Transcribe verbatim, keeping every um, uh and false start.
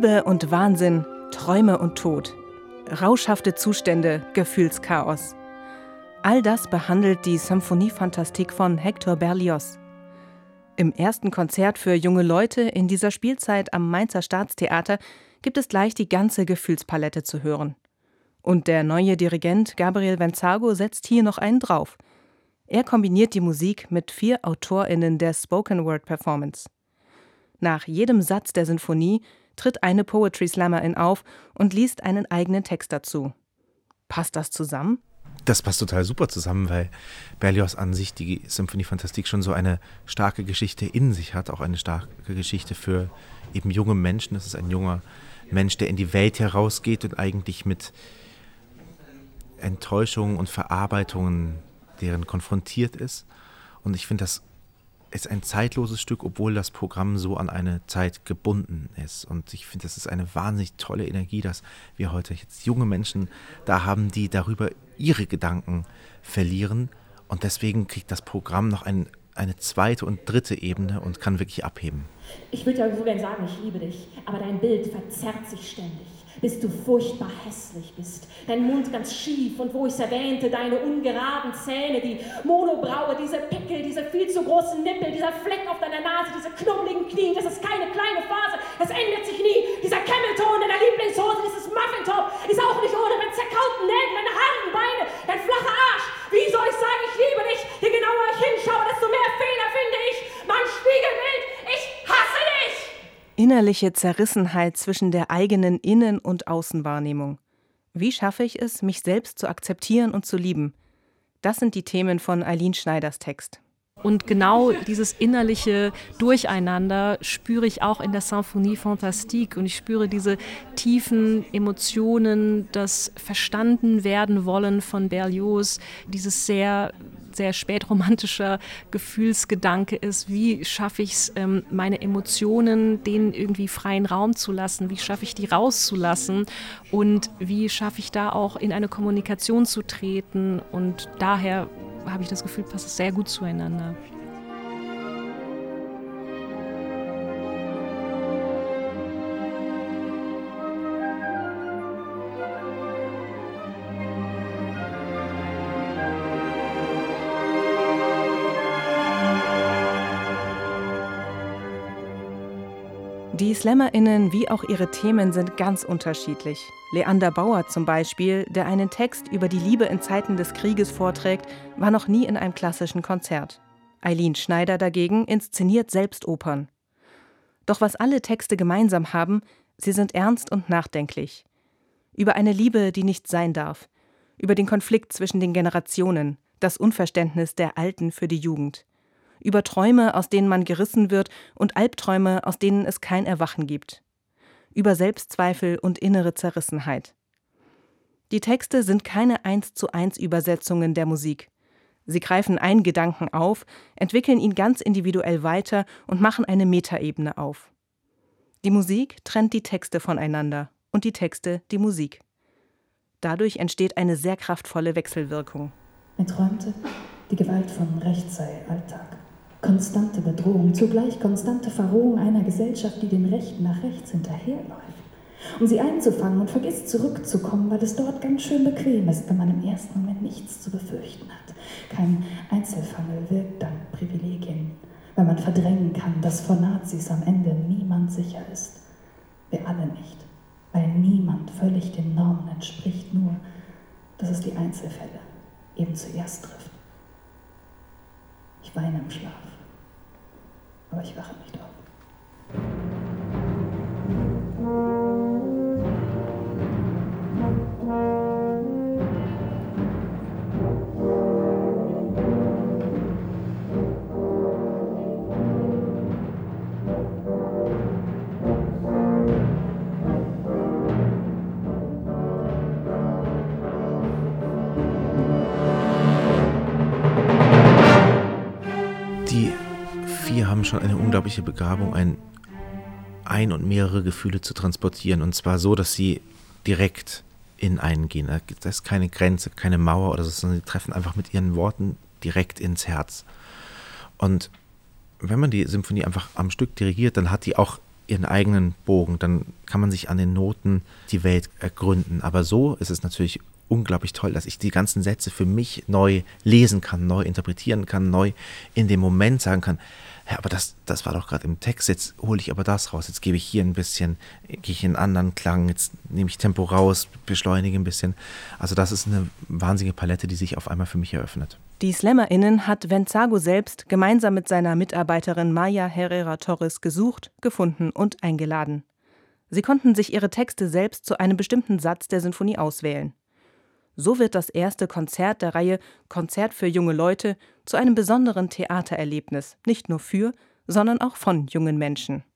Liebe und Wahnsinn, Träume und Tod, rauschhafte Zustände, Gefühlschaos. All das behandelt die Symphonie Fantastique von Hector Berlioz. Im ersten Konzert für junge Leute in dieser Spielzeit am Mainzer Staatstheater gibt es gleich die ganze Gefühlspalette zu hören. Und der neue Dirigent Gabriel Venzago setzt hier noch einen drauf. Er kombiniert die Musik mit vier AutorInnen der Spoken-Word-Performance. Nach jedem Satz der Sinfonie tritt eine Poetry Slammerin auf und liest einen eigenen Text dazu. Passt das zusammen? Das passt total super zusammen, weil Berlioz an sich die Symphonie Fantastique schon so eine starke Geschichte in sich hat, auch eine starke Geschichte für eben junge Menschen. Das ist ein junger Mensch, der in die Welt herausgeht und eigentlich mit Enttäuschungen und Verarbeitungen deren konfrontiert ist. Und ich finde, das ist ein zeitloses Stück, obwohl das Programm so an eine Zeit gebunden ist. Und ich finde, das ist eine wahnsinnig tolle Energie, dass wir heute jetzt junge Menschen da haben, die darüber ihre Gedanken verlieren. Und deswegen kriegt das Programm noch ein, eine zweite und dritte Ebene und kann wirklich abheben. Ich würde ja so gern sagen, ich liebe dich, aber dein Bild verzerrt sich ständig, bis du furchtbar hässlich bist. Dein Mund ganz schief und wo ich's erwähnte, deine ungeraden Zähne, die Monobraue, diese Pickel, diese viel zu großen Nippel, dieser Fleck auf deiner Nase, diese knubbeligen Knien, das ist keine kleine Phase, das ändert sich nie. Dieser Cammelton in der Lieblingshose, dieses Muffintop ist auch nicht ohne, deine zerkauten Nägel, deine harten Beine, dein flacher Arsch. Wie soll ich sagen, ich liebe dich? Je genauer ich hinschaue, desto mehr Fehler finde ich. Mein Spiegelbild, ich hasse dich! Innerliche Zerrissenheit zwischen der eigenen Innen- und Außenwahrnehmung. Wie schaffe ich es, mich selbst zu akzeptieren und zu lieben? Das sind die Themen von Eileen Schneiders Text. Und genau dieses innerliche Durcheinander spüre ich auch in der Symphonie Fantastique. Und ich spüre diese tiefen Emotionen, das verstanden werden wollen von Berlioz, dieses sehr, sehr spätromantischer Gefühlsgedanke ist. Wie schaffe ich es, meine Emotionen, denen irgendwie freien Raum zu lassen? Wie schaffe ich die rauszulassen? Und wie schaffe ich da auch in eine Kommunikation zu treten? Und daher habe ich das Gefühl, passt es sehr gut zueinander. Die SlammerInnen wie auch ihre Themen sind ganz unterschiedlich. Leander Bauer zum Beispiel, der einen Text über die Liebe in Zeiten des Krieges vorträgt, war noch nie in einem klassischen Konzert. Eileen Schneider dagegen inszeniert selbst Opern. Doch was alle Texte gemeinsam haben, sie sind ernst und nachdenklich. Über eine Liebe, die nicht sein darf. Über den Konflikt zwischen den Generationen, das Unverständnis der Alten für die Jugend. Über Träume, aus denen man gerissen wird, und Albträume, aus denen es kein Erwachen gibt. Über Selbstzweifel und innere Zerrissenheit. Die Texte sind keine eins zu eins Übersetzungen der Musik. Sie greifen einen Gedanken auf, entwickeln ihn ganz individuell weiter und machen eine Metaebene auf. Die Musik trennt die Texte voneinander und die Texte die Musik. Dadurch entsteht eine sehr kraftvolle Wechselwirkung. Er träumte, die Gewalt von Recht sei Alltag. Konstante Bedrohung, zugleich konstante Verrohung einer Gesellschaft, die den Rechten nach rechts hinterherläuft. Um sie einzufangen und vergisst zurückzukommen, weil es dort ganz schön bequem ist, wenn man im ersten Moment nichts zu befürchten hat. Kein Einzelfall wirkt dank Privilegien, weil man verdrängen kann, dass vor Nazis am Ende niemand sicher ist. Wir alle nicht, weil niemand völlig den Normen entspricht, nur dass es die Einzelfälle eben zuerst trifft. Ich weine im Schlaf, aber ich wache nicht auf. Schon eine unglaubliche Begabung, ein, ein und mehrere Gefühle zu transportieren, und zwar so, dass sie direkt in einen gehen. Da ist keine Grenze, keine Mauer oder so, sondern sie treffen einfach mit ihren Worten direkt ins Herz. Und wenn man die Symphonie einfach am Stück dirigiert, dann hat die auch ihren eigenen Bogen, dann kann man sich an den Noten die Welt ergründen. Aber so ist es natürlich unglaublich toll, dass ich die ganzen Sätze für mich neu lesen kann, neu interpretieren kann, neu in dem Moment sagen kann, ja, aber das, das war doch gerade im Text, jetzt hole ich aber das raus, jetzt gebe ich hier ein bisschen, gehe ich in einen anderen Klang, jetzt nehme ich Tempo raus, beschleunige ein bisschen. Also das ist eine wahnsinnige Palette, die sich auf einmal für mich eröffnet. Die SlammerInnen hat Venzago selbst gemeinsam mit seiner Mitarbeiterin Maya Herrera Torres gesucht, gefunden und eingeladen. Sie konnten sich ihre Texte selbst zu einem bestimmten Satz der Sinfonie auswählen. So wird das erste Konzert der Reihe Konzert für junge Leute zu einem besonderen Theatererlebnis, nicht nur für, sondern auch von jungen Menschen.